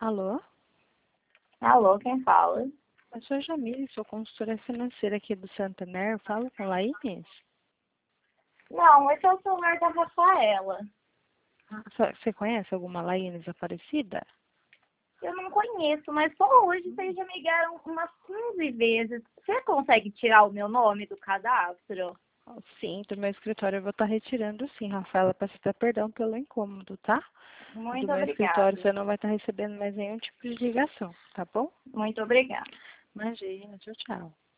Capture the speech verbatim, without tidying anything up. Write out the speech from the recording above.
Alô? Alô, quem fala? Eu sou a Jamile, sou consultora financeira aqui do Santander. Falo com a Laís? Não, esse é o celular da Rafaela. Ah, Você você conhece alguma Laís Aparecida? Eu não conheço, mas só hoje vocês já me ligaram umas quinze vezes. Você consegue tirar o meu nome do cadastro? Sim, do meu escritório eu vou estar retirando sim, Rafaela, peço até perdão pelo incômodo, tá? Do Muito meu escritório obrigada. você não vai estar recebendo mais nenhum tipo de ligação, tá bom? Muito obrigada. Imagina, tchau, tchau.